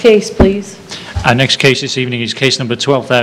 case, please. Our next case this evening is case number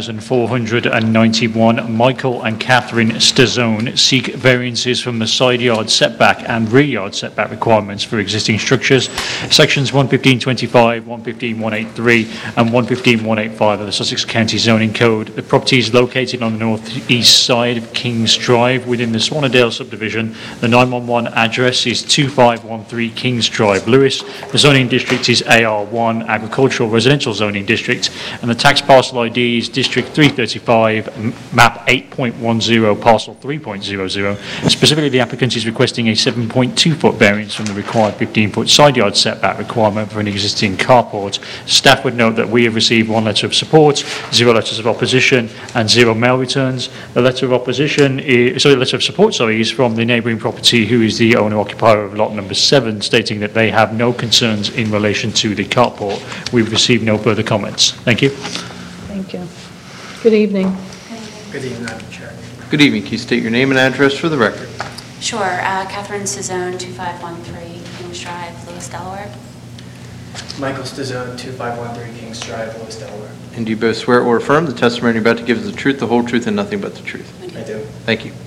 12,491. Michael and Catherine Stazone seek variances from the side yard setback and rear yard setback requirements for existing structures. Sections 115.25, 115.183 and 115.185 of the Sussex County Zoning Code. The property is located on the north-east side of Kings Drive within the Swanadale subdivision. The 911 address is 2513 Kings Drive, Lewis. The zoning district is AR1, Agricultural Residential Zoning District, and the tax parcel ID is District 335, map 8.10, parcel 3.00. Specifically, the applicant is requesting a 7.2-foot variance from the required 15-foot side yard setback requirement for an existing carport. Staff would note that we have received 1 letter of support, 0 letters of opposition, and 0 mail returns. The letter of opposition is, sorry, the letter of support, is from the neighbouring property, who is the owner-occupier of lot number 7, stating that they have no concerns in relation to the carport. We've received no further comments. Thank you. Thank you. Good evening. Good evening, Madam Chair. Good evening. Can you state your name and address for the record? Sure. Catherine Stazone, 2513 Kings Drive, Lewis, Delaware. Michael Stazone, 2513 Kings Drive, Lewis, Delaware. And do you both swear or affirm the testimony you're about to give is the truth, the whole truth, and nothing but the truth? I do. Thank you.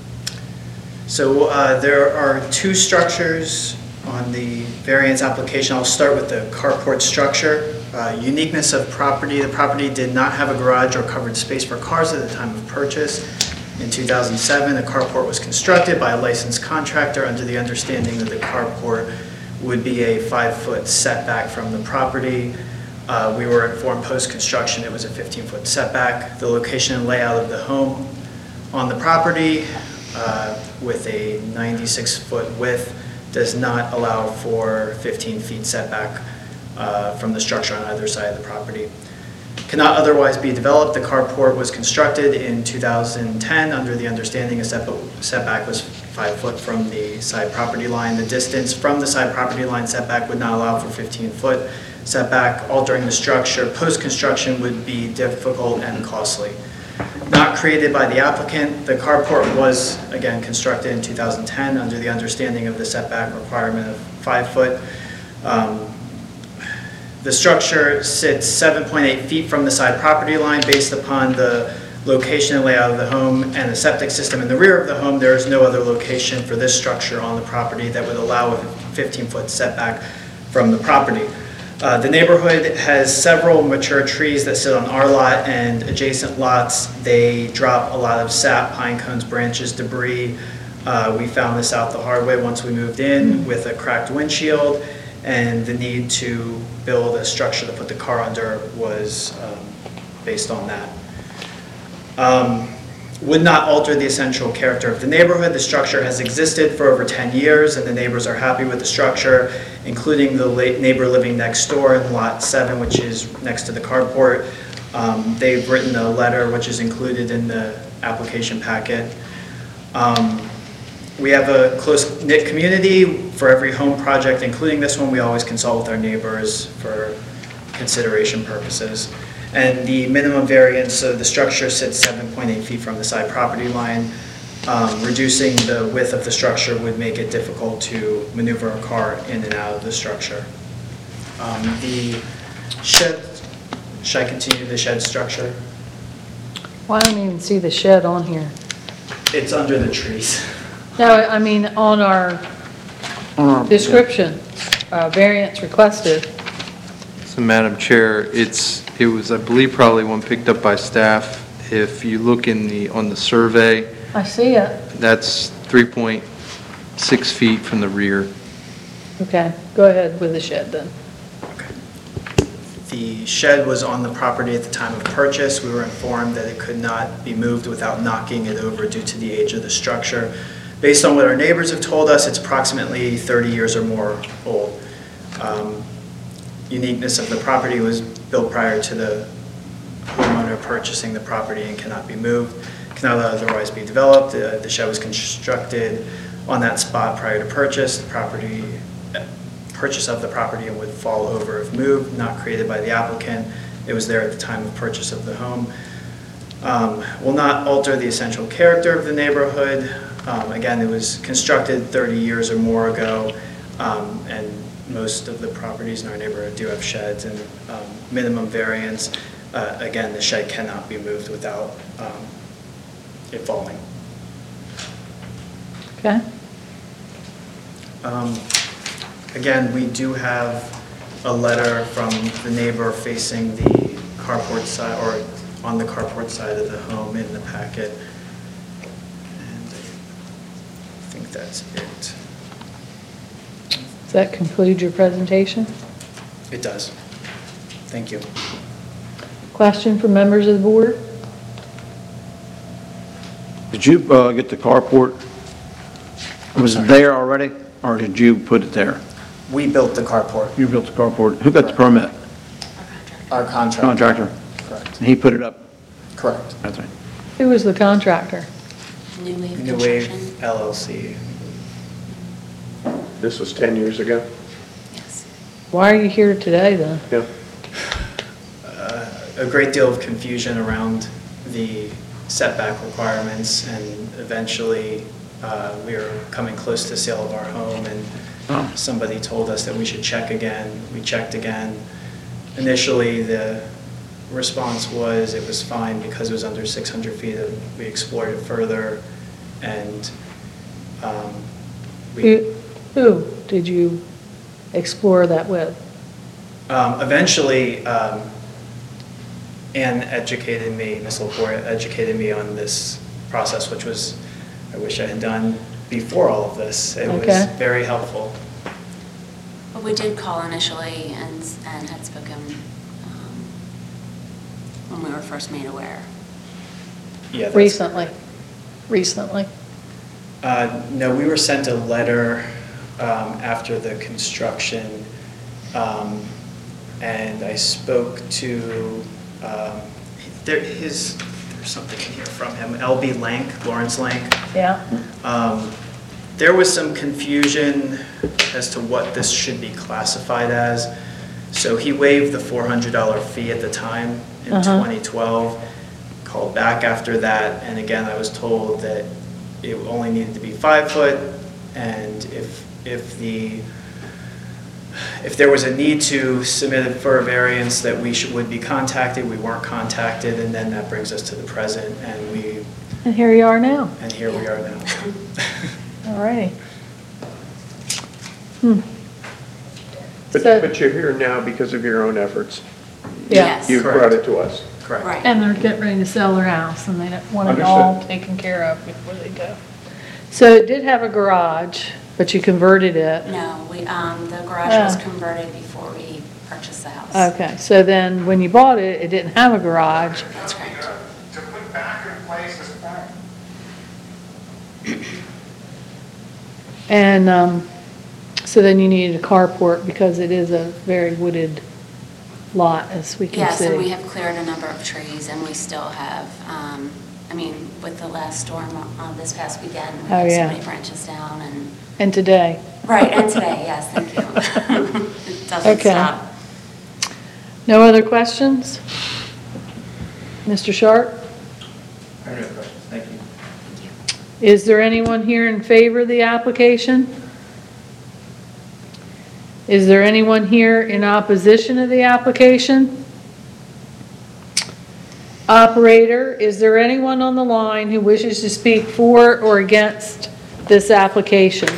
So there are 2 structures on the variance application. I'll start with the carport structure. Uniqueness of property. The property did not have a garage or covered space for cars at the time of purchase. In 2007, a carport was constructed by a licensed contractor under the understanding that the carport would be a 5-foot setback from the property. We were informed post-construction it was a 15-foot setback. The location and layout of the home on the property with a 96-foot width does not allow for 15 feet setback from the structure on either side of the property. Cannot otherwise be developed. The carport was constructed in 2010 under the understanding a setback was 5 foot from the side property line. The distance from the side property line setback would not allow for 15-foot setback. Altering the structure post-construction would be difficult and costly. Not created by the applicant, the carport was again constructed in 2010 under the understanding of the setback requirement of 5 foot. The structure sits 7.8 feet from the side property line. Based upon the location and layout of the home and the septic system in the rear of the home, there is no other location for this structure on the property that would allow a 15-foot setback from the property. The neighborhood has several mature trees that sit on our lot and adjacent lots. They drop a lot of sap, pine cones, branches, debris. We found this out the hard way once we moved in with a cracked windshield, and the need to build a structure to put the car under was based on that. Would not alter the essential character of the neighborhood. The structure has existed for over 10 years and the neighbors are happy with the structure, including the neighbor living next door in lot 7, which is next to the carport. They've written a letter which is included in the application packet. We have a close-knit community. For every home project, including this one, we always consult with our neighbors for consideration purposes. And the minimum variance of the structure sits 7.8 feet from the side property line. Reducing the width of the structure would make it difficult to maneuver a car in and out of the structure. The shed, should I continue the shed structure? Well, I don't even see the shed on here. It's under the trees. No, I mean on our description, variance requested. So, Madam Chair, it was, I believe, probably one picked up by staff. If you look on the survey, I see it. that's 3.6 feet from the rear. Okay, go ahead with the shed then. Okay. The shed was on the property at the time of purchase. We were informed that it could not be moved without knocking it over due to the age of the structure. Based on what our neighbors have told us, it's approximately 30 years or more old. Uniqueness of the property was built prior to the homeowner purchasing the property and cannot be moved, cannot otherwise be developed. The shed was constructed on that spot prior to purchase. The purchase of the property would fall over if moved, not created by the applicant. It was there at the time of purchase of the home. Will not alter the essential character of the neighborhood. Again, it was constructed 30 years or more ago, and most of the properties in our neighborhood do have sheds, and minimum variance, again, the shed cannot be moved without it falling. Okay? Again, we do have a letter from the neighbor facing the carport side, or on the carport side of the home in the packet. And I think that's it. Does that conclude your presentation? It does. Thank you. Question from members of the board? Did you get the carport? Was it there already, or did you put it there? We built the carport. You built the carport. Who got the permit? Our contractor. Contractor. Correct. And he put it up? Correct. That's right. Who was the contractor? New Wave New Wave Construction? LLC. This was 10 years ago? Yes. Why are you here today, then? Yeah. A great deal of confusion around the setback requirements, and eventually we were coming close to sale of our home, and Oh. somebody told us that we should check again. We checked again. Initially, the response was it was fine because it was under 600 feet, and we explored it further, and Who did you explore that with? Eventually, Ann educated me, Ms. Lepore educated me on this process, which was, I wish I had done before all of this. It was Okay. very helpful. But we did call initially and had spoken when we were first made aware. Yeah, that's Recently? correct. Recently? No, we were sent a letter after the construction, and I spoke to, there's something in here from him, L.B. Lank, Lawrence Lank. Yeah. There was some confusion as to what this should be classified as. So he waived the $400 fee at the time in 2012, called back after that, and again, I was told that it only needed to be 5 foot, and if there was a need to submit it for a variance, that would be contacted. We weren't contacted, and then that brings us to the present, and here you are now. here we are now. All righty. But So- but you're here now because of your own efforts. Yeah. Yes. You Correct. brought it to us. Correct. Right. And they're getting ready to sell their house, and they don't want it all Understood. taken care of before they go. So it did have a garage, but you converted it. No, the garage was Oh. converted before we purchased the house. Okay, so then when you bought it, it didn't have a garage. That's correct. To put back in place this plan. And so then you needed a carport because it is a very wooded lot, as we can see. Yes, and we have cleared a number of trees, and we still have, with the last storm this past weekend, we Oh, had so yeah. many branches down, and, And today. right, and today, yes, thank you. It doesn't Okay. stop. No other questions? Mr. Sharp? I have no questions. Thank you. Is there anyone here in favor of the application? Is there anyone here in opposition of the application? Operator, is there anyone on the line who wishes to speak for or against this application?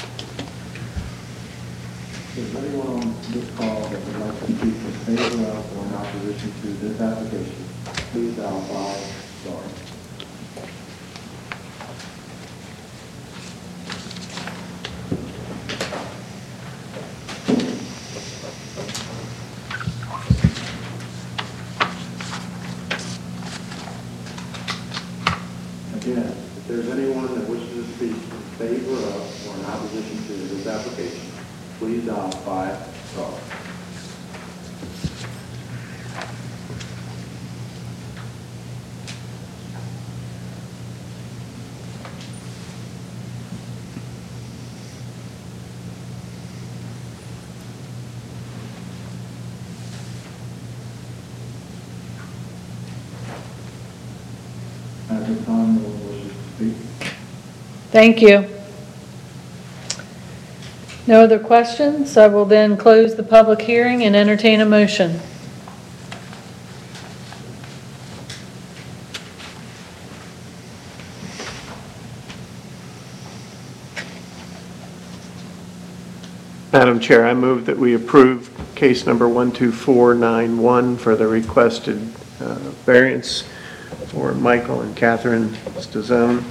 Is there anyone on this call that would like to speak in favor of or in opposition to this application? Please dial 5 star. Again, if there's anyone that wishes to speak in favor of or in opposition to this application, please dial 5 star. At this time, no one wishes to speak. Thank you. No other questions? I will then close the public hearing and entertain a motion. Madam Chair, I move that we approve case number 12491 for the requested variance for Michael and Catherine Stazone.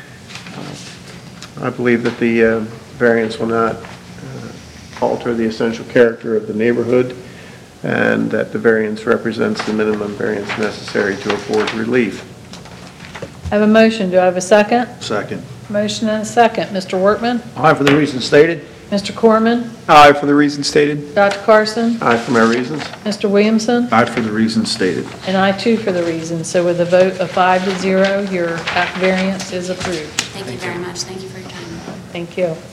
I believe that the variance will not alter the essential character of the neighborhood, and that the variance represents the minimum variance necessary to afford relief. I have a motion. Do I have a second? Second. Motion and a second. Mr. Workman? Aye, for the reasons stated. Mr. Corman? Aye for the reasons stated. Dr. Carson? Aye for my reasons. Mr. Williamson? Aye, for the reasons stated. And I too for the reason. So with a vote of 5-0, your variance is approved. Thank you very much. Thank you for your time. Thank you.